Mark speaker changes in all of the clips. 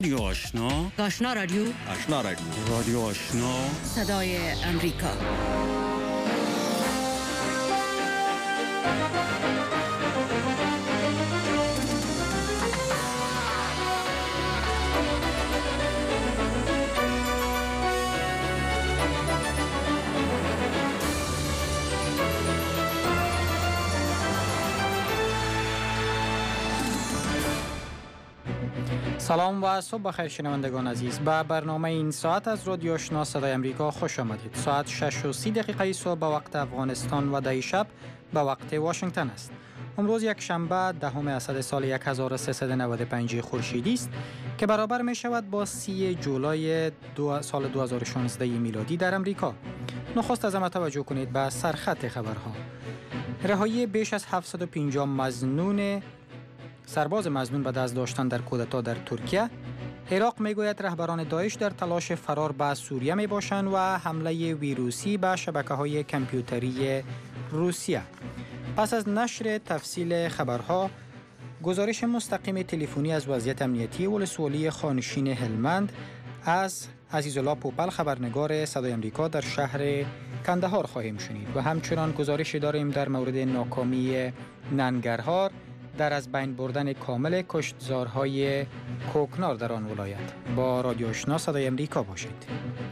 Speaker 1: آشنا رادیو
Speaker 2: رادیو آشنا
Speaker 1: صدای امریکا.
Speaker 3: سلام و صبح بخیر شنوندگان عزیز. به برنامه این ساعت از رادیو آشنا صدای امریکا خوش آمدید. ساعت 6:30 صبح به وقت افغانستان و 10 شب به وقت واشنگتن است. امروز یک شنبه دهم اسد سال 1395 خورشیدی است که برابر می شود با 30 جولای سال 2016 میلادی در امریکا. نخست از همه توجه کنید به سرخط خبرها. رهایی بیش از 750 سرباز مظنون به دست داشتن در کودتا در ترکیه. عراق میگوید رهبران داعش در تلاش فرار به سوریه می باشند و حمله ویروسی به شبکه‌های کامپیوتری روسیه. پس از نشر تفصیل خبرها، گزارش مستقیم تلفنی از وضعیت امنیتی ولسوالی خانشین هلمند از عزیزالله پوپل خبرنگار صدای امریکا در شهر کندهار خواهیم شنید و همچنان گزارشی داریم در مورد ناکامی ننگرهار در از بین بردن کامل کشتزارهای کوکنار در آن ولایت. با رادیو آشنا صدای امریکا باشید.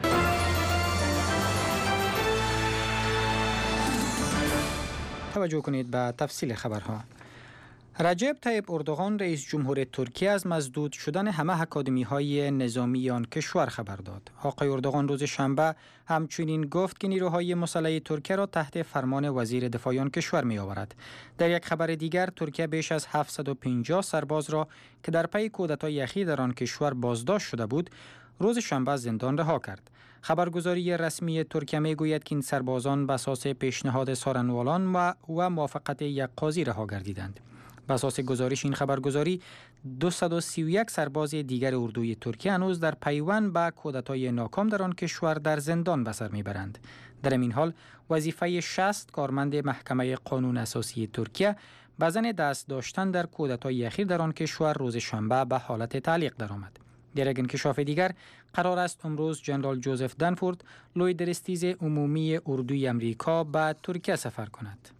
Speaker 3: توجه کنید به تفصیل خبرها. رجب طیب اردوغان رئیس جمهور ترکیه از مسدود شدن همه اکادمی‌های نظامی آن کشور خبر داد. آقای اردوغان روز شنبه همچنین گفت که نیروهای مسلح ترکیه را تحت فرمان وزیر دفاع آن کشور می‌آورد. در یک خبر دیگر، ترکیه بیش از 750 سرباز را که در پی کودتای اخیر در آن کشور بازداشت شده بود، روز شنبه از زندان رها کرد. خبرگزاری رسمی ترکیه میگوید که این سربازان به اساس پیشنهاد سارنوالان و موافقت یک قاضی رها گردیدند. بر اساس گزارش این خبرگزاری 231 سرباز دیگر اردوی ترکیه هنوز در پیوند به کودتای ناکام در آن کشور در زندان به سر میبرند. در این حال وظیفه 60 کارمند محکمه قانون اساسی ترکیه به ضمن دست داشتن در کودتای اخیر در آن کشور روز شنبه به حالت تعلیق درآمد. در یک انکشاف دیگر قرار است امروز جنرال جوزف دنفورد لوی درستیز عمومی اردوی امریکا به ترکیه سفر کند.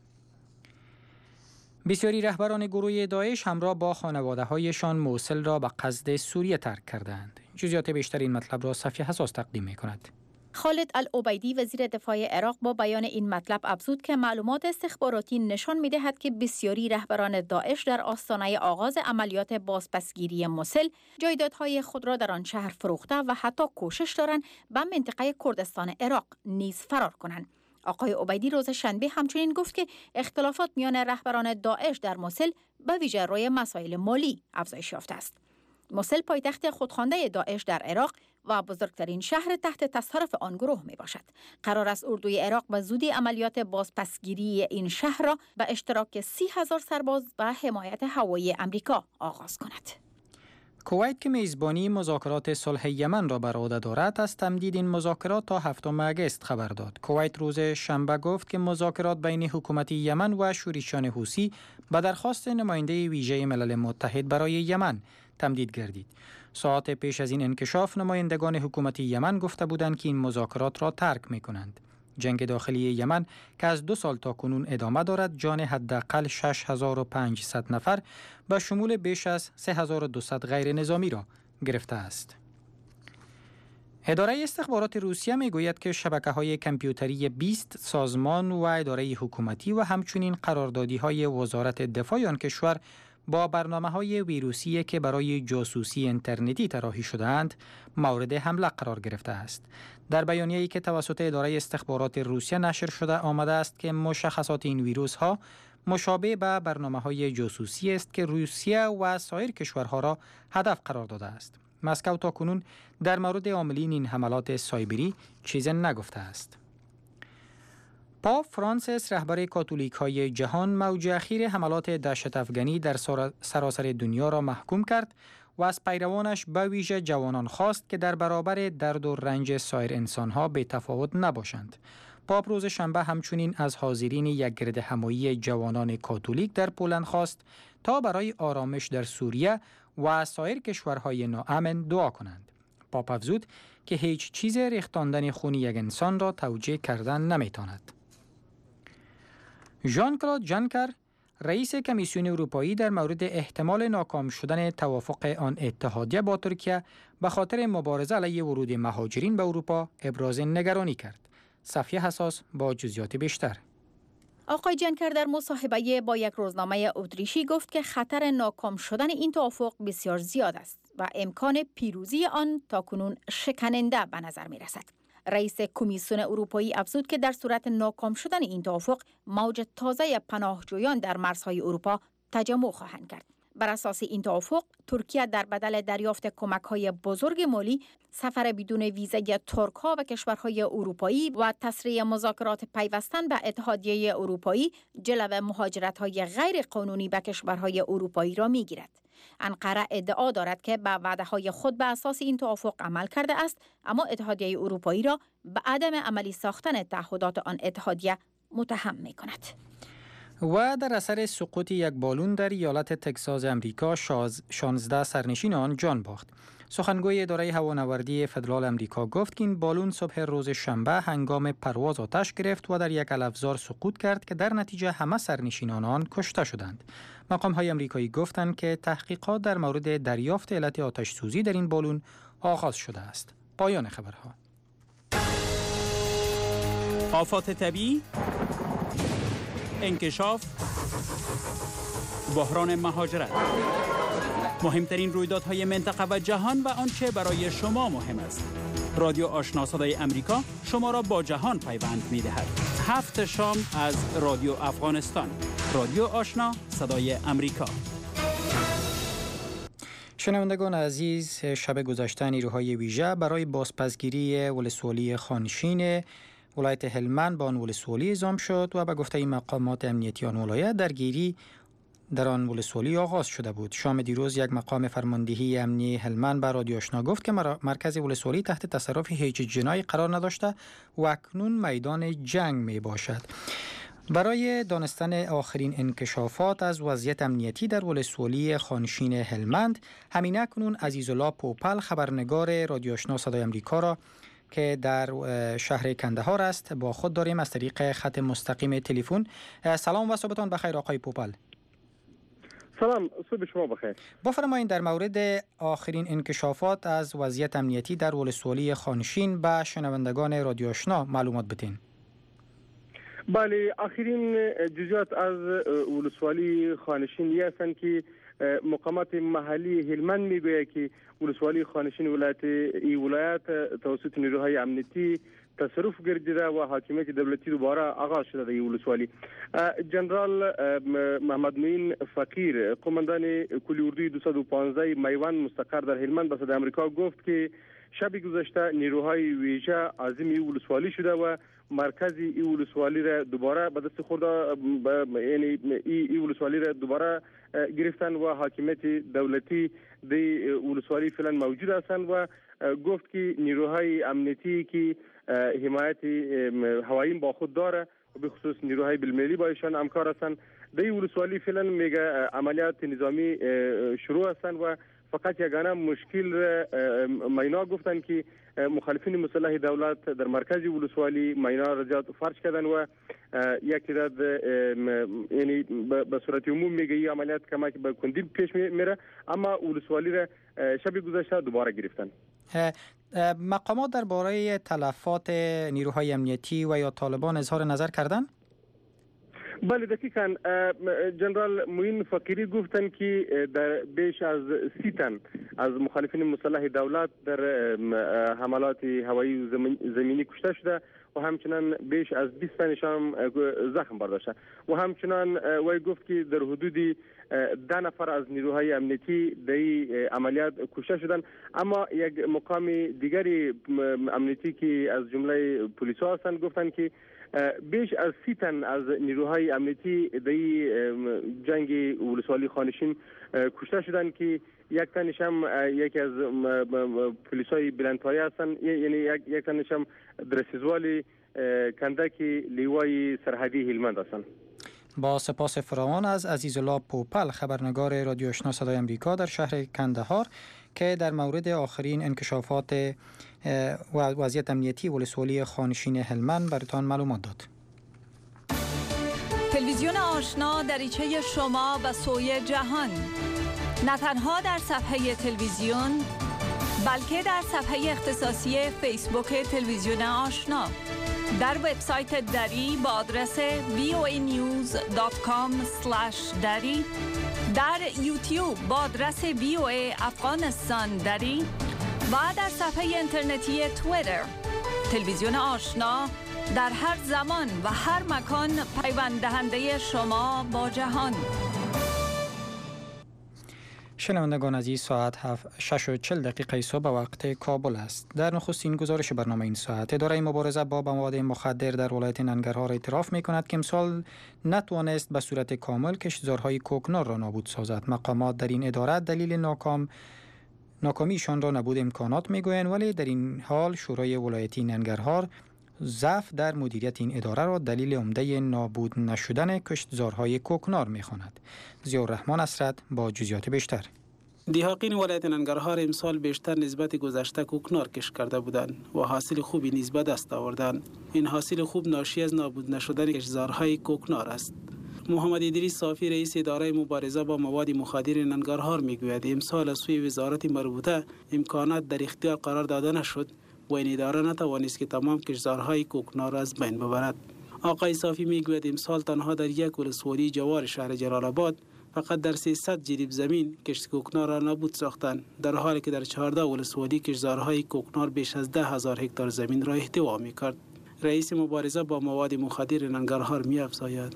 Speaker 3: بسیاری رهبران گروه داعش همراه با خانواده‌هایشان موصل را به قصد سوریه ترک کردند. جزئیات بیشتر این مطلب را صفیه حساس تقدیم می‌کند.
Speaker 4: خالد العبیدی وزیر دفاع عراق با بیان این مطلب افزود که معلومات استخباراتی نشان می‌دهد که بسیاری رهبران داعش در آستانه آغاز عملیات بازپسگیری موصل جایدادهای خود را در آن شهر فروخته و حتی کوشش دارند به منطقه کردستان عراق نیز فرار کنند. آقای عبیدی روز شنبه همچنین گفت که اختلافات میان رهبران داعش در موصل به ویژه روی مسائل مالی افزایش یافته است. موصل پایتخت خودخوانده داعش در عراق و بزرگترین شهر تحت تصرف آن گروه می باشد. قرار است اردوی عراق به زودی عملیات بازپسگیری این شهر را به اشتراک 30,000 سرباز و حمایت هوایی امریکا آغاز کند.
Speaker 3: کویت که میزبانی مذاکرات صلح یمن را بر عهده دارد، از تمدید این مذاکرات تا 7 آگوست خبر داد. کویت روز شنبه گفت که مذاکرات بین حکومت یمن و شورشیان حوثی به درخواست نماینده ویژه ملل متحد برای یمن تمدید گردید. ساعات پیش از این انکشاف نمایندگان حکومت یمن گفته بودند که این مذاکرات را ترک می‌کنند. جنگ داخلی یمن که از 2 سال تا کنون ادامه دارد، جان حداقل 6500 نفر به شمول بیش از 3200 غیر نظامی را گرفته است. اداره استخبارات روسیه میگوید که شبکه‌های کامپیوتری 20 سازمان و اداره حکومتی و همچنین قراردادی‌های وزارت دفاع آن کشور با برنامه‌های ویروسی که برای جاسوسی اینترنتی طراحی شده‌اند مورد حمله قرار گرفته است. در بیانیه‌ای که توسط اداره استخبارات روسیه نشر شده آمده است که مشخصات این ویروس‌ها مشابه به برنامه‌های جاسوسی است که روسیه و سایر کشورها را هدف قرار داده است. مسکو تاکنون در مورد عاملین این حملات سایبری چیزی نگفته است. پاپ فرانسیس رهبر کاتولیک‌های جهان موج اخیر حملات دهشت افغانی در سراسر دنیا را محکوم کرد و از پیروانش به ویژه جوانان خواست که در برابر درد و رنج سایر انسان‌ها بی تفاوت نباشند. پاپ روز شنبه همچنین از حاضرین یک گرد همایی جوانان کاتولیک در پولند خواست تا برای آرامش در سوریه و سایر کشورهای ناامن دعا کنند. پاپ افزود که هیچ چیز ریختاندن خون یک انسان را توجیه کردن نمیتواند. ژان کلود جانکر، رئیس کمیسیون اروپایی، در مورد احتمال ناکام شدن توافق آن اتحادیه با ترکیه به خاطر مبارزه علیه ورود مهاجرین به اروپا ابراز نگرانی کرد. صفیه حساس با جزئیات بیشتر.
Speaker 4: آقای جانکر در مصاحبه با یک روزنامه اتریشی گفت که خطر ناکام شدن این توافق بسیار زیاد است و امکان پیروزی آن تاکنون شکننده به نظر می رسد. رئیس کمیسیون اروپایی افزود که در صورت ناکام شدن این توافق موج تازه پناهجویان در مرزهای اروپا تجمع خواهند کرد. بر اساس این توافق ترکیه در بدل دریافت کمک‌های بزرگ مالی، سفر بدون ویزای ترک‌ها و کشورهای اروپایی و تسریع مذاکرات پیوستن به اتحادیه اروپایی، جلو مهاجرت‌های غیر قانونی به کشورهای اروپایی را می‌گیرد. انقره ادعا دارد که به وعده‌های خود به اساس این توافق عمل کرده است، اما اتحادیه اروپایی را به عدم عملی ساختن تعهدات آن اتحادیه متهم می‌کند.
Speaker 3: و در اثر سقوط یک بالون در ایالت تگزاس امریکا 16 سرنشین آن جان باخت. سخنگوی اداره هوانوردی فدرال امریکا گفت که این بالون صبح روز شنبه هنگام پرواز آتش گرفت و در یک علفزار سقوط کرد که در نتیجه همه سرنشینان آن کشته شدند. مقام‌های امریکایی گفتند که تحقیقات در مورد دریافت علت آتش سوزی در این بالون آغاز شده است. پایان خبرها.
Speaker 2: آفات طبیعی، انکشاف، بحران مهاجرت، مهمترین رویدادهای منطقه و جهان و آنچه برای شما مهم است. رادیو آشنا صدای امریکا شما را با جهان پیوند می‌دهد. 7 شام از رادیو افغانستان. رادیو آشنا صدای امریکا.
Speaker 3: شنوندگان عزیز، شب گذشته نیروهای ویژه برای بازپسگیری ولسوالی خانشین ولایت هلمند با آن ولسوالی اعزام شد و به گفته مقامات امنیتی آن ولایت درگیری در آن ولسوالی آغاز شده بود. شام دیروز یک مقام فرماندهی امنی هلمند به رادیو آشنا گفت که مرکز ولسوالی تحت تصرف هیچ جنایی قرار نداشته و اکنون میدان جنگ می باشد. برای دانستن آخرین انکشافات از وضعیت امنیتی در ولسوالی خانشین هلمند، همین اکنون عزیزالله پوپل، خبرنگار رادیو آشنا صدای امریکا را که در شهر کندهار است با خود داریم از طریق خط مستقیم تلفن. سلام و صبحتان بخیر آقای پوپل.
Speaker 5: سلام، صبح شما بخیر.
Speaker 3: بفرمایید در مورد آخرین انکشافات از وضعیت امنیتی در ولسوالی خانشین به شنوندگان رادیو آشنا معلومات بدین.
Speaker 5: بله، آخرین جزئیات از ولسوالی خانشین هستند که مقامات محلی هلمند میگوید که ولسوالی خانشین ولایت توسط نیروهای امنیتی تصرف گردیده و حاکمیت دولتی دوباره آغاز شده در این ولسوالی. جنرال محمد معین فقیر، قماندان کل اردوی 215 میوان مستقر در هلمند به صدای امریکا گفت که شب گذشته نیروهای ویژه عازم این ولسوالی شده و مرکز این ولسوالی را دوباره به دست خود، یعنی این ولسوالی را دوباره گرفتن و حاکمیت دولتی در ولسوالی فعلا موجود هستند و گفت که نیروهای امنیتی که حمایت هوایی با خود داره و به خصوص نیروهای بالملی با ایشان همکار هستند. در این ولسوالی فعلا میگه عملیات نظامی شروع هستند و فقط یگانه مشکل مینا گفتن که مخالفین مسلح دولت در مرکز ولسوالی مینا را زیاد فرش کردن و یک تعداد یعنی به صورت عموم میگه این عملیات کمک به کندی پیش میره، اما ولسوالی را شب گذشته دوباره گرفتن.
Speaker 3: مقامات درباره تلفات نیروهای امنیتی و یا طالبان اظهار نظر کردن؟
Speaker 5: بله دقیقاً. جنرال معین فقیری گفتن که در بیش از 30 تن از مخالفین مسلح دولت در حملات هوایی و زمینی کشته شده و همچنان بیش از 20 تنشان زخم برداشته و همچنان وی گفت که در حدود 10 نفر از نیروهای امنیتی در عملیات کشته شدند، اما یک مقام دیگری امنیتی که از جمله پلیس ها هستند گفتند که بیش از 30 تن از نیروهای امنیتی در جنگ ولسوالی خانشین کشته شدند که یک تنش هم یکی از پلیسای بلندپایه هستند، یعنی یک تنش هم درسیزوال کندک لیوای سرحدی هلمند هستند.
Speaker 3: با سپاس فراوان از عزیزالله پوپل، خبرنگار رادیو آشنا صدای امریکا در شهر کندهار که در مورد آخرین انکشافات و وضعیت امنیتی ولسوالی خانشین هلمند براتان معلومات داد.
Speaker 6: تلویزیون آشنا دریچه شما به سوی جهان، نه تنها در صفحه تلویزیون بلکه در صفحه اختصاصی فیسبوک تلویزیون آشنا، در وبسایت دری با آدرس voanews.com/dari، در یوتیوب با آدرس VOA افغانستان دری و در صفحه اینترنتی توییتر. تلویزیون آشنا در هر زمان و هر مکان پیوند دهنده شما با جهان.
Speaker 3: شنوندگان عزیز، ساعت 6:40 صبح به وقت کابل است. در نخستین گزارش برنامه این ساعت، اداره مبارزه با مواد مخدر در ولایت ننگرهار اعتراف می‌کند که امسال نتوانست به صورت کامل کشتزارهای کوکنار را نابود سازد. مقامات در این اداره دلیل ناکامیشان را نبود امکانات می‌گویند، ولی در این حال شورای ولایتی ننگرهار ضعف در مدیریت این اداره را دلیل عمده نابود نشدن کشتزارهای کوکنار می‌خواند. ضیاءالرحمن اسرت با جزئیات بیشتر.
Speaker 7: دیهاقین ولایت ننگرهار امسال بیشتر نسبت گذشته کوکنار کشت کرده بودند و حاصل خوبی نیز به دست آوردند. این حاصل خوب ناشی از نابود نشدن کشتزارهای کوکنار است. محمد ادریس صافی رئیس اداره مبارزه با مواد مخدر ننگرهار میگوید امسال از سوی وزارت مربوطه امکانات در اختیار قرار داده نشد و این اداره نتوانست که تمام کشتزارهای کوکنار را از بین ببرد. آقای صافی میگوید امسال تنها در یک ولسوالی جوار شهر جلال آباد فقط در 300 جریب زمین کشت کوکنار را نابود ساختند، در حالی که در 14 ولسوالی کشتزارهای کوکنار بیش از 10,000 هکتار زمین را احتوا می‌کرد. رئیس مبارزه با مواد مخدر ننگرهار می‌افزاید: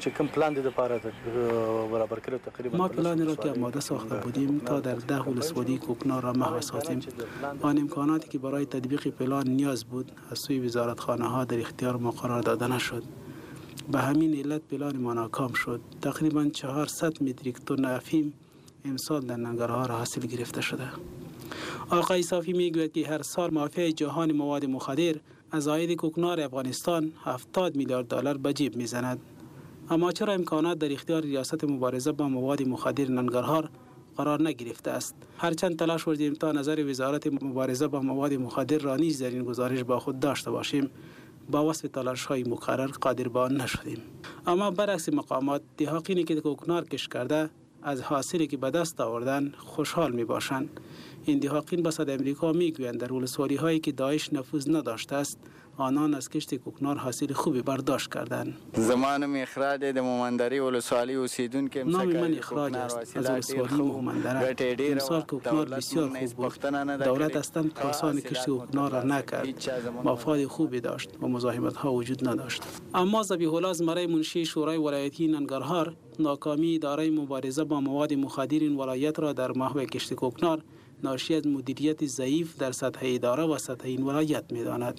Speaker 7: ما پلانی را که آماده ساخته بودیم تا در 10 ولسوالی کوکنار را محو سازیم. آن امکاناتی که برای تطبیق پلان نیاز بود از سوی وزارتخانه‌ها در اختیار ما قرار داده نشد. به همین علت پلان ما ناکام شد. تقریباً 400 متریک تن افیون امسال در ننگرهار حاصل گرفته شده. آقای صافی میگوید که هر سال مافیای جهان مواد مخدر از عاید کوکنار افغانستان 70 میلیارد دلار به جیب میزند. اما چرا امکانات در اختیار ریاست مبارزه با مواد مخدر ننگرهار قرار نگرفته است؟ هرچند تلاش کردیم تا نظر وزارت مبارزه با مواد مخدر را نیز در این گزارش با خود داشته باشیم، با وصف تلاش‌های مکرر قادر به آن نشدیم. اما برعکس مقامات، دیهاقینی که کوکنار کشت کرده از حاصلی که به دست آوردن خوشحال می باشند. این دیهاقین به صدای امریکا میگویند در ولسوالی هایی که داعش نفوذ نداشته است، آنان از کشت کوکنار حاصل خوبی برداشت کردند.
Speaker 8: زمان اخراج د مومندری ولسوالی اوسیدونکو
Speaker 7: نام من اخراج است از ولسوالی مومندره. امسال کوکنار بسیار خوب بود. دولت اصلا کسان کشت کوکنار را نکرد. مفاد خوبی داشت و مزاحمت ها وجود نداشت. اما ذبیح الله زمره منشی شورای ولایتی ننگرهار ناکامی اداره مبارزه با مواد مخدر این ولایت را در محو کشت کوکنار ناشی از مدیریت ضعیف در سطح اداره و سطح این ولایت می‌داند.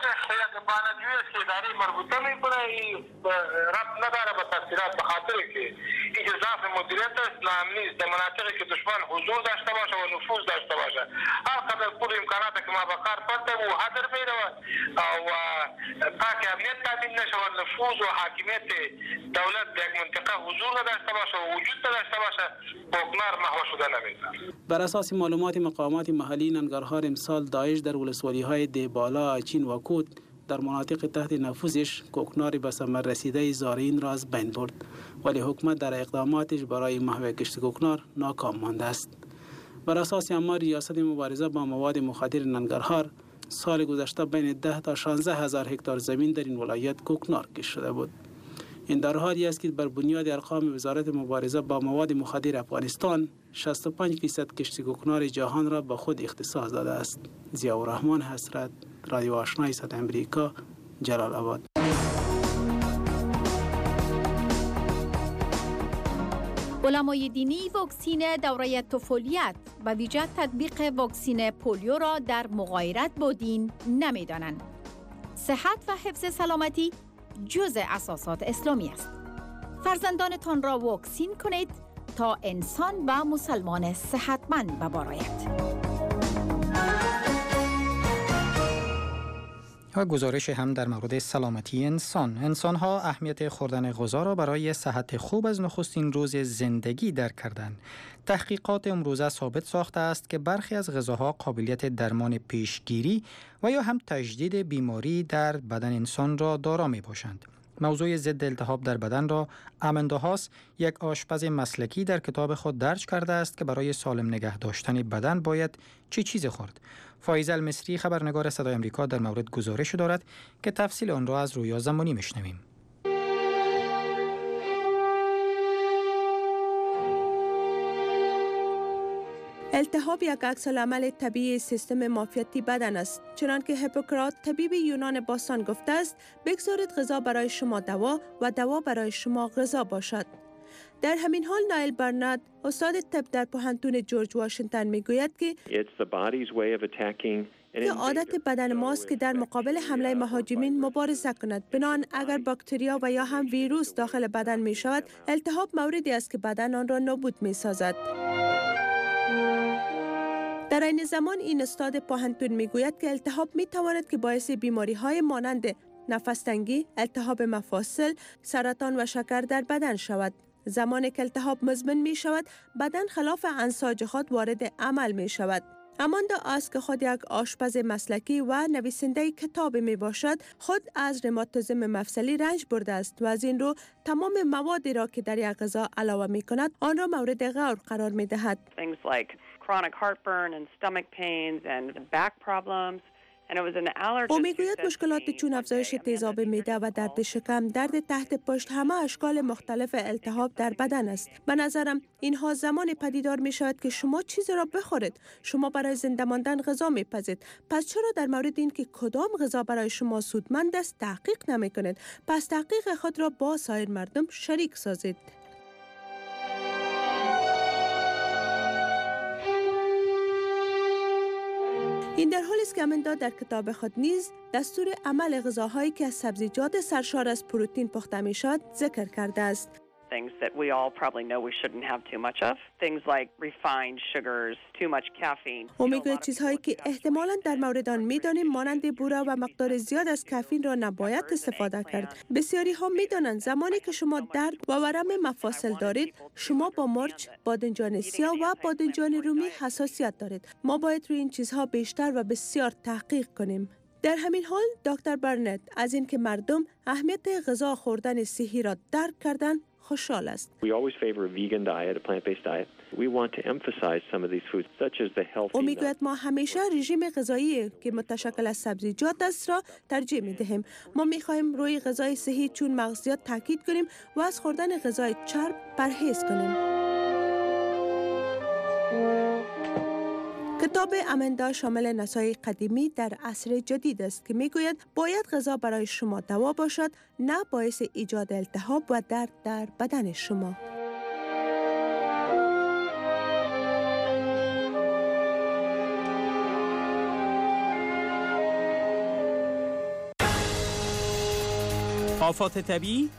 Speaker 9: اداره مربوطه میکنه این ربط نداره به تفسیرات، به خاطر که این ضعف مدیریت است، ناامنی است در مناطقی که دشمن حضور داشته باشه و نفوذ داشته باشه. هر قدر پول امکانات که ما به کار پرده و هدر میره و تا که امنیت تامین نشه و نفوذ و حاکمیت دولت در یک منطقه حضور نداشته باشه و وجود نداشته باشه، کوکنار محو شده نمیشه.
Speaker 7: بر اساس معلومات مقامات محلی ننگرهار امسال داعش در ولسوالی‌های دیبالا، اچین و کود در مناطق تحت نفوذش کوکنار به ثمر رسیده زارعین را از بین برد، ولی حکومت در اقداماتش برای محو کشت کوکنار ناکام مانده است. بر اساس آمار ریاست مبارزه با مواد مخدر ننگرهار سال گذشته بین 10 تا 16 هزار هکتار زمین در این ولایت کوکنار کشت شده بود. این در حالی است که بر بنیاد ارقام وزارت مبارزه با مواد مخدر افغانستان 65% کشت کوکنار جهان را به خود اختصاص داده است. ضیاءالرحمن حسرت، رادیو آشنای صدای امریکا، جلال آباد.
Speaker 4: علمای دینی واکسین دوره طفولیت و ویژه تطبیق واکسین پولیو را در مغایرت با دین نمی‌دانند. صحت و حفظ سلامتی جزء اساسات اسلامی است. فرزندانتان را واکسین کنید تا انسان و مسلمان صحتمند بباراید.
Speaker 3: و گزارش هم در مورد سلامتی انسان‌ها اهمیت خوردن غذا را برای صحت خوب از نخستین روز زندگی درک کردند. تحقیقات امروزه ثابت ساخته است که برخی از غذاها قابلیت درمان پیشگیری و یا هم تجدید بیماری در بدن انسان را دارا میباشند. موضوع ضد التهاب در بدن را اماندا هاس، یک آشپز مسلکی، در کتاب خود درج کرده است که برای سالم نگه داشتن بدن باید چه چیزی خورد. فایزه المصری خبرنگار صدای آمریکا در مورد گزارش دارد که تفصیل آن را از رویا زمانی میشنویم.
Speaker 10: التهاب یک عکس‌العمل طبیعی سیستم معافیتی بدن است. چنانکه هیپوکرات طبیب یونان باستان گفته است: بگذارید غذا برای شما دوا و دوا برای شما غذا باشد. در همین حال نایل برنارد، استاد طب در پوهنتون جورج واشنگتن، میگوید که عادت بدن ماست که در مقابل حمله مهاجمین مبارزه کند. بنابراین اگر باکتریا و یا هم ویروس داخل بدن می شود، التهاب موردی است که بدن آن را نابود می سازد. در این زمان این استاد پوهنتون میگوید که التهاب می تواند که باعث بیماری های مانند نفس تنگی، التهاب مفاصل، سرطان و شکر در بدن شود. زمانی که التهاب مزمن می شود، بدن خلاف انساج خود وارد عمل می شود. اماندا هاس که خود یک آشپز مسلکی و نویسنده کتاب می باشد، خود از رماتیسم مفصلی رنج برده است و از این رو تمام موادی را که در یک غذا علاوه می کند آن را مورد غور قرار می دهد.
Speaker 11: Chronic heartburn and stomach pains and back problems.
Speaker 10: او میگوید مشکلات چون افزایش تیزاب معده و درد شکم، درد تحت پشت، همه اشکال مختلف التهاب در بدن است. به نظرم اینها زمان پدیدار می شود که شما چیزی را بخورید. شما برای زنده ماندن غذا میپزید. پس چرا در مورد این که کدام غذا برای شما سودمند است تحقیق نمی کنید؟ پس تحقیق خود را با سایر مردم شریک سازید. این در حالی است که اماندا در کتاب خود نیز دستور عمل غذاهایی که از سبزیجات سرشار از پروتئین پخته می شود ذکر کرده است.
Speaker 11: Things that we all probably know we shouldn't have too much of. Things like refined sugars, too much caffeine.
Speaker 10: او میگوید چیزهایی که احتمالاً در مورد آن میدانیم مانند بوره و مقدار زیاد از کافئین را نباید استفاده کرد. بسیاری ها میدانند زمانی که شما درد و ورم مفاصل دارید، شما با مرچ، بادنجان سیاه و بادنجان رومی حساسیت دارید. ما باید روی این چیزها بیشتر و بسیار تحقیق کنیم. در همین حال دکتر برنت از اینکه مردم اهمیت غذا خوردن صحی را درک کردن خوشحال است. او میگوید ما همیشه رژیم غذایی که متشکل از سبزیجات است را ترجیح می دهیم. ما می خواهیم روی غذای صحی چون مغزیات تاکید کنیم و از خوردن غذای چرب پرهیز کنیم. کتاب اماندا شامل نصایح قدیمی در عصر جدید است که میگوید باید غذا برای شما دوا باشد، نه باعث ایجاد التهاب و درد در بدن شما.
Speaker 2: آفات طبیعی،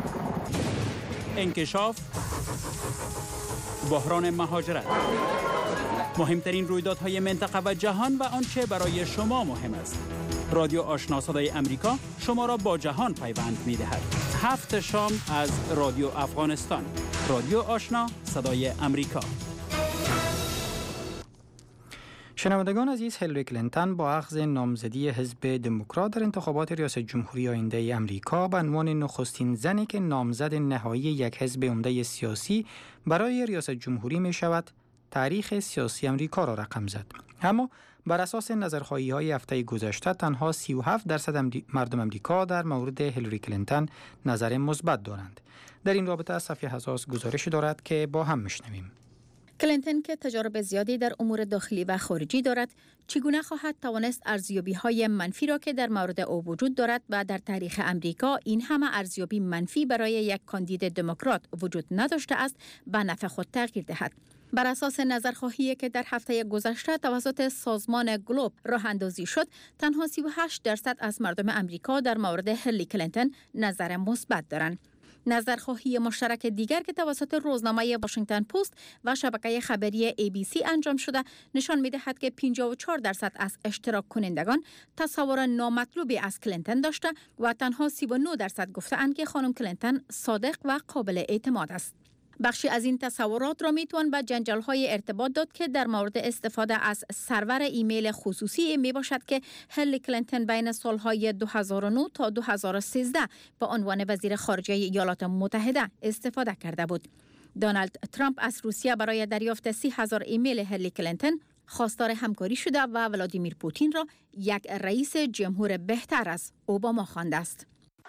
Speaker 2: انکشاف، بحران مهاجرت، مهمترین رویدادهای منطقه و جهان و آنچه برای شما مهم است. رادیو آشنا صدای امریکا شما را با جهان پیوند می‌دهد. 7 شام از رادیو افغانستان. رادیو آشنا صدای امریکا.
Speaker 3: شنوندگان عزیز، هیلاری کلینتون با اخذ نامزدی حزب دموکرات در انتخابات ریاست جمهوری آینده امریکا به عنوان نخستین زنی که نامزد نهایی یک حزب عمده سیاسی برای ریاست جمهوری می شود، تاریخ سیاسی امریکا را رقم زد. اما بر اساس نظرخواهی‌های هفته گذشته تنها 37% مردم امریکا در مورد هیلاری کلینتون نظر مثبت دارند. در این رابطه صفیه حساس گزارش دارد که با هم میشنویم.
Speaker 4: کلینتون که تجارب زیادی در امور داخلی و خارجی دارد، چگونه خواهد توانست ارزیابی‌های منفی را که در مورد او وجود دارد و در تاریخ امریکا این همه ارزیابی منفی برای یک کاندید دموکرات وجود نداشته است، به نفع خود تغییر دهد. بر اساس نظرخواهی که در هفته گذشته توسط سازمان گلوب راه اندازی شد، تنها 38% از مردم امریکا در مورد هیلاری کلینتون نظر مثبت دارند. نظرخواهی مشترک دیگر که توسط روزنامه واشنگتن پست و شبکه خبری ABC انجام شده نشان می‌دهد که 54% از اشتراک کنندگان تصور نامطلوبی از کلینتون داشته و تنها 39% گفته‌اند که خانم کلینتون صادق و قابل اعتماد است. بخشی از این تصورات را میتوان به جنجال‌های ارتباط داد که در مورد استفاده از سرور ایمیل خصوصی می باشد که هیلاری کلینتون بین سالهای 2009 تا 2013 به عنوان وزیر خارجه ایالات متحده استفاده کرده بود. دونالد ترامپ از روسیه برای دریافت 30,000 ایمیل هیلاری کلینتون خواستار همکاری شده و ولادیمیر پوتین را یک رئیس جمهور بهتر از اوباما خوانده است.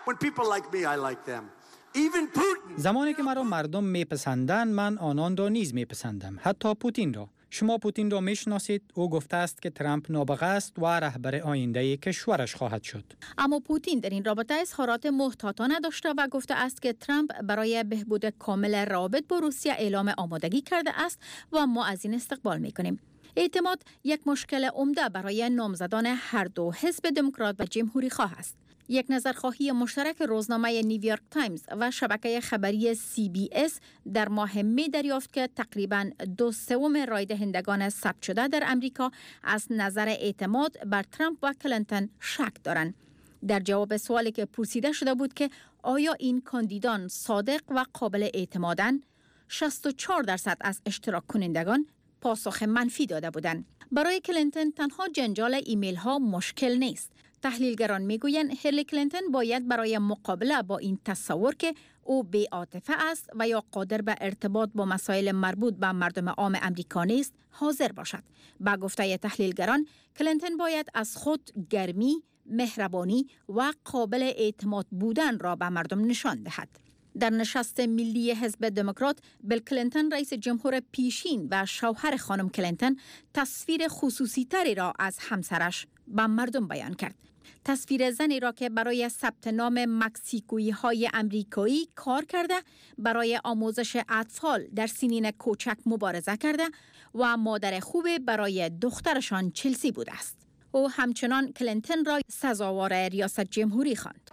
Speaker 3: زمانی که مرا مردم میپسندند من آنان را نیز میپسندم، حتی پوتین را. شما پوتین را میشناسید، او گفته است که ترامپ نابغه است و رهبر آینده کشورش خواهد شد.
Speaker 4: اما پوتین در این رابطه اظهارات محتاطانه داشته و گفته است که ترامپ برای بهبود کامل روابط با روسیه اعلام آمادگی کرده است و ما از این استقبال میکنیم. اعتماد یک مشکل عمده برای نامزدان هر دو حزب دموکرات و جمهوری خواه است. یک نظرخواهی مشترک روزنامه نیویورک تایمز و شبکه خبری CBS در ماه می دریافت که تقریباً 2/3 رای دهندگان ثبت شده در امریکا از نظر اعتماد بر ترامپ و کلینتون شک دارند. در جواب سوالی که پرسیده شده بود که آیا این کاندیدان صادق و قابل اعتمادند، 64% از اشتراک کنندگان پاسخ منفی داده بودند. برای کلینتون تنها جنجال ایمیل ها مشکل نیست. تحلیلگران میگویند هیلاری کلینتون باید برای مقابله با این تصور که او بی‌عاطفه است و یا قادر به ارتباط با مسائل مربوط به مردم عام امریکا نیست حاضر باشد. با گفته تحلیلگران کلینتون باید از خود گرمی، مهربانی و قابل اعتماد بودن را به مردم نشان دهد. در نشست ملی حزب دموکرات، بیل کلینتون رئیس جمهور پیشین و شوهر خانم کلینتون تصویر خصوصی تری را از همسرش به مردم بیان کرد. تصویر زنی را که برای ثبت نام مکزیکویی های امریکایی کار کرده، برای آموزش اطفال در سنین کوچک مبارزه کرده و مادر خوب برای دخترشان چلسی بوده است. او همچنان کلینتون را سزاوار ریاست جمهوری خواند.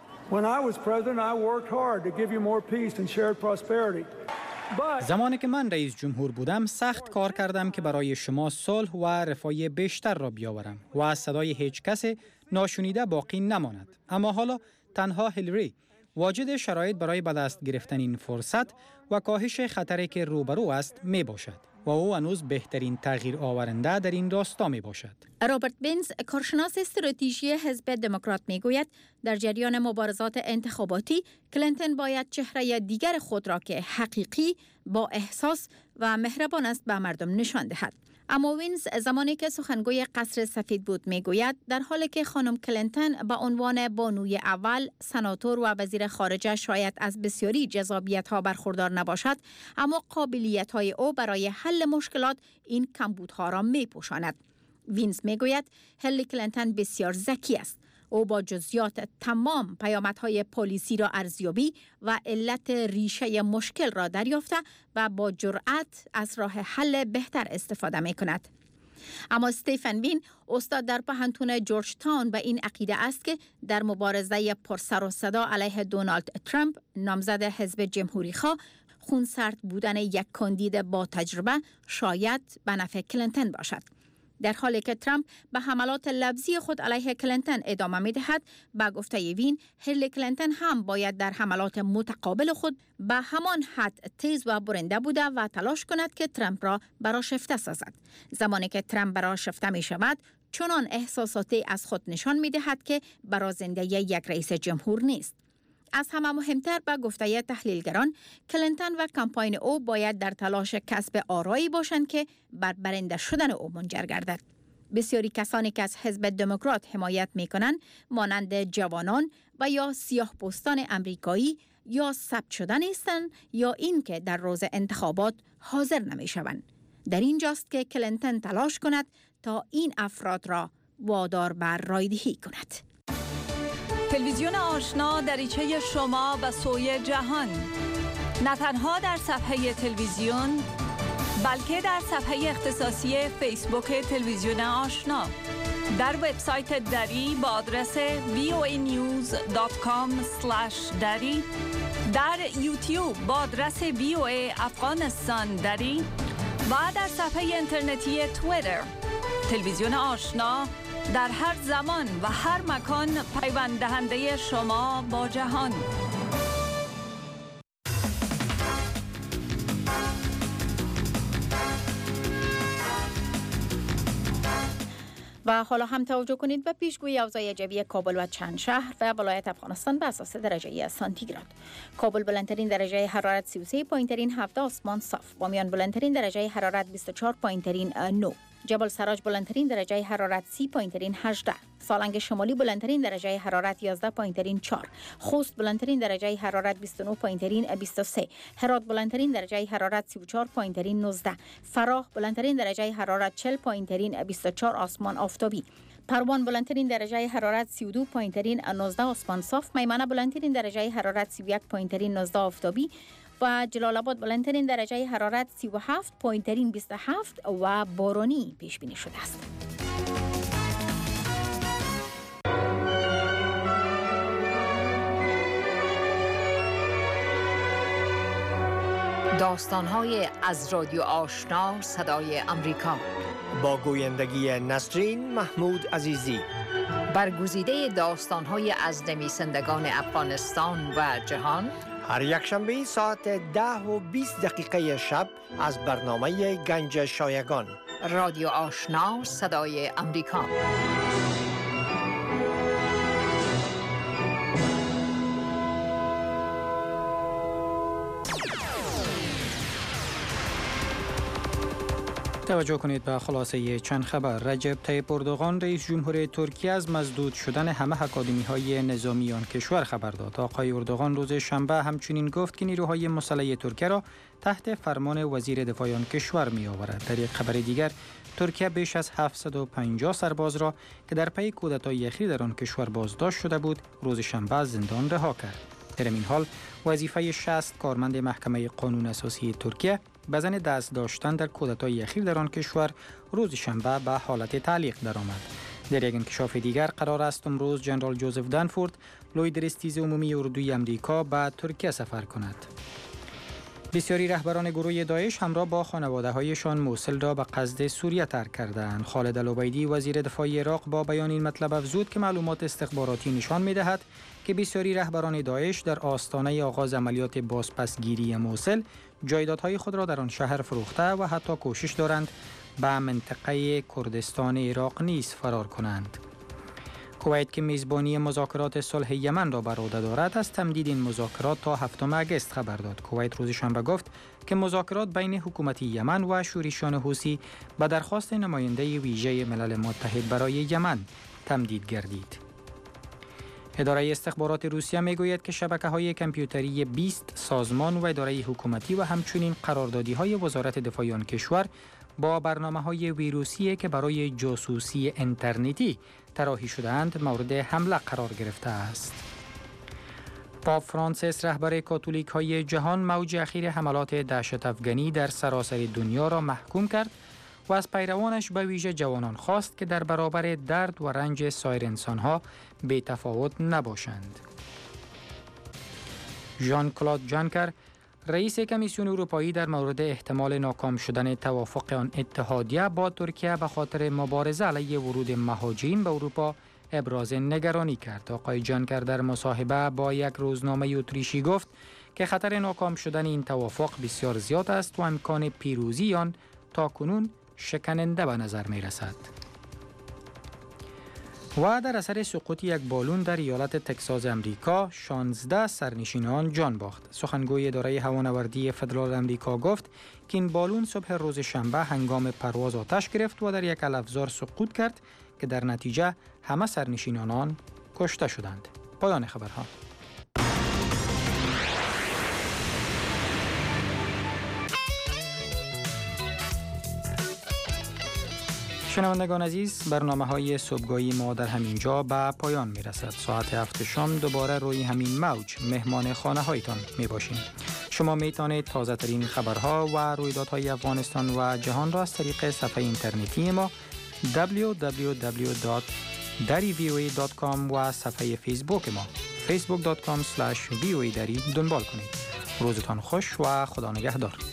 Speaker 3: زمانی که من رئیس جمهور بودم سخت کار کردم که برای شما صلح و رفاه بیشتر را بیاورم و از صدای هیچ کس ناشنیده باقی نماند. اما حالا تنها هیلاری واجد شرایط برای به دست گرفتن این فرصت و کاهش خطری که روبرو است می باشد و او هنوز بهترین تغییر آورنده در این راستا می باشد.
Speaker 4: رابرت بینز، کارشناس استراتژی حزب دموکرات میگوید در جریان مبارزات انتخاباتی کلینتون باید چهره دیگر خود را که حقیقی، با احساس و مهربان است به مردم نشان دهد. اما وینز زمانی که سخنگوی قصر سفید بود میگوید در حالی که خانم کلینتون به عنوان بانوی اول، سناتور و وزیر خارجه شاید از بسیاری جذابیت‌ها برخوردار نباشد، اما قابلیت‌های او برای حل مشکلات این کمبودها را می‌پوشاند. وینز میگوید هیلاری کلینتون بسیار ذکی است. او با جزئیات تمام پیامدهای پلیسی را ارزیابی و علت ریشه مشکل را دریافته و با جرأت از راه حل بهتر استفاده می کند. اما استیفن وین، استاد در پهنتون جورج تاون، به این عقیده است که در مبارزه پرسر و صدا علیه دونالد ترامپ، نامزد حزب جمهوری خواه، خونسرد بودن یک کاندید با تجربه شاید به نفع کلینتون باشد. در حالی که ترامپ به حملات لفظی خود علیه کلینتون ادامه می‌دهد، با گفته وین هیلاری کلینتون هم باید در حملات متقابل خود به همان حد تیز و برنده بوده و تلاش کند که ترامپ را برآشفته سازد. زمانی که ترامپ برآشفته می‌شود، چنان احساساتی از خود نشان می‌دهد که برازنده یک رئیس جمهور نیست. از همه مهمتر به گفته تحلیلگران، کلینتون و کمپاین او باید در تلاش کسب آرایی باشند که بر برنده شدن او منجر گردد. بسیاری کسانی که از حزب دموکرات حمایت می‌کنند، مانند جوانان و یا سیاه‌پوستان امریکایی، یا ثبت شده نیستند یا اینکه در روز انتخابات حاضر نمی‌شوند. در اینجاست که کلینتون تلاش کند تا این افراد را وادار بر رایدهی کند.
Speaker 6: تلویزیون آشنا دریچه شما به سوی جهان، نه تنها در صفحه تلویزیون، بلکه در صفحه اختصاصی فیسبوک تلویزیون آشنا، در وبسایت دری با آدرس voanews.com/dari، در یوتیوب با آدرس VOA افغانستان دری و در صفحه اینترنتی توییتر. تلویزیون آشنا در هر زمان و هر مکان پیوند دهنده شما با جهان.
Speaker 4: و حالا هم توجه کنید به پیشگویی اوضاع جوی کابل و چند شهر و ولایت افغانستان به اساس درجه سانتیگراد. کابل بلندترین درجه حرارت 33، پایینترین 17 آسمان صاف. بامیان بلندترین درجه حرارت 24، پایینترین 9. جبل سراج بلندترین درجه حرارت 30، پایینترین 18. سالنگ شمالی بلندترین درجه حرارت 11، پایینترین 4. خوست بلندترین درجه حرارت 29، پایینترین 23. هرات بلندترین درجه حرارت 34، پایینترین 19. فراه بلندترین درجه حرارت 40، پایینترین 24 آسمان آفتابی. پروان بلندترین درجه حرارت 32، پایینترین 19 آسمان صاف. میمنه بلندترین درجه حرارت 31، پایینترین 19 آفتابی. و جلال آباد بلندترین درجه حرارت 37، پایینترین 27 و بارانی پیش بینی شده است.
Speaker 12: داستان‌های از رادیو آشنا صدای امریکا
Speaker 13: با گویندگی نسرین محمود عزیزی.
Speaker 12: برگزیده داستان‌های از نویسندگان افغانستان و جهان،
Speaker 13: هر یک شنبه ساعت 10:20 شب از برنامه گنج شایگان.
Speaker 12: رادیو آشنا صدای امریکا.
Speaker 3: توجه کنید به خلاصه چند خبر. رجب طیب اردوغان رئیس جمهور ترکیه از مسدود شدن همه اکادمی‌های نظامی آن کشور خبر داد. آقای اردوغان روز شنبه همچنین گفت که نیروهای مسلح ترکیه را تحت فرمان وزیر دفاع آن کشور می آورد. در یک خبر دیگر، ترکیه بیش از 750 سرباز را که در پی کودتای اخیر در آن کشور بازداشت شده بود، روز شنبه از زندان رها کرد. در این حال، وظیفه 60 کارمند محکمه قانون اساسی ترکیه بزن دست داشتن در کودتای اخیر در آن کشور روز شنبه به حالت تعلیق درآمد. در یک انکشاف دیگر قرار است امروز جنرال جوزف دنفورد، لوی درستیز عمومی اردوی امریکا، به ترکیه سفر کند. بسیاری رهبران گروه داعش همراه با خانواده‌هایشان موصل را به قصد سوریه ترک کردند. خالد العبیدی وزیر دفاع عراق با بیان این مطلب افزود که معلومات استخباراتی نشان می‌دهد که بسیاری رهبران داعش در آستانه آغاز عملیات بازپسگیری موصل جایدادهای خود را در آن شهر فروخته و حتی کوشش دارند به منطقه کردستان عراق نیز فرار کنند. کویت که میزبانی مذاکرات صلح یمن را بر عهده دارد، از تمدید این مذاکرات تا 7 اگست خبر داد. کویت روز شنبه گفت که مذاکرات بین حکومت یمن و شورشیان حوثی به درخواست نماینده ویژه ملل متحد برای یمن تمدید گردید. اداره استخبارات روسیه میگوید که شبکه‌های کامپیوتری 20 سازمان و اداره حکومتی و همچنین قراردادی‌های وزارت دفاع آن کشور با برنامه‌های ویروسی که برای جاسوسی اینترنتی طراحی شده‌اند مورد حمله قرار گرفته است. پاپ فرانسیس رهبر کاتولیک‌های جهان موج اخیر حملات دهشت افغانی در سراسر دنیا را محکوم کرد و از پیروانش به ویژه جوانان خواست که در برابر درد و رنج سایر انسان‌ها بی تفاوت نباشند. ژان کلود جانکر رئیس کمیسیون اروپایی در مورد احتمال ناکام شدن توافق آن اتحادیه با ترکیه به خاطر مبارزه علیه ورود مهاجرین به اروپا ابراز نگرانی کرد. آقای جانکر در مصاحبه با یک روزنامه اتریشی گفت که خطر ناکام شدن این توافق بسیار زیاد است و امکان پیروزی آن تاکنون شکننده به نظر می رسد. و در اثر سقوط یک بالون در ایالت تکساس امریکا 16 سرنشینان جان باخت. سخنگوی اداره هوانوردی فدرال امریکا گفت که این بالون صبح روز شنبه هنگام پرواز آتش گرفت و در یک علفزار سقوط کرد که در نتیجه همه سرنشینان آن کشته شدند. پایان خبرها. شنوندگان عزیز، برنامه‌های صبحگاهی ما در همین جا به پایان می‌رسد. ساعت 7 شام دوباره روی همین موج مهمان خانه‌هایتان می‌باشیم. شما می‌توانید تازه‌ترین خبرها و رویدادهای افغانستان و جهان را از طریق صفحه اینترنتی ما www.darivoa.com و صفحه فیسبوک ما facebook.com/voadari دنبال کنید. روزتان خوش و خدا نگهدار.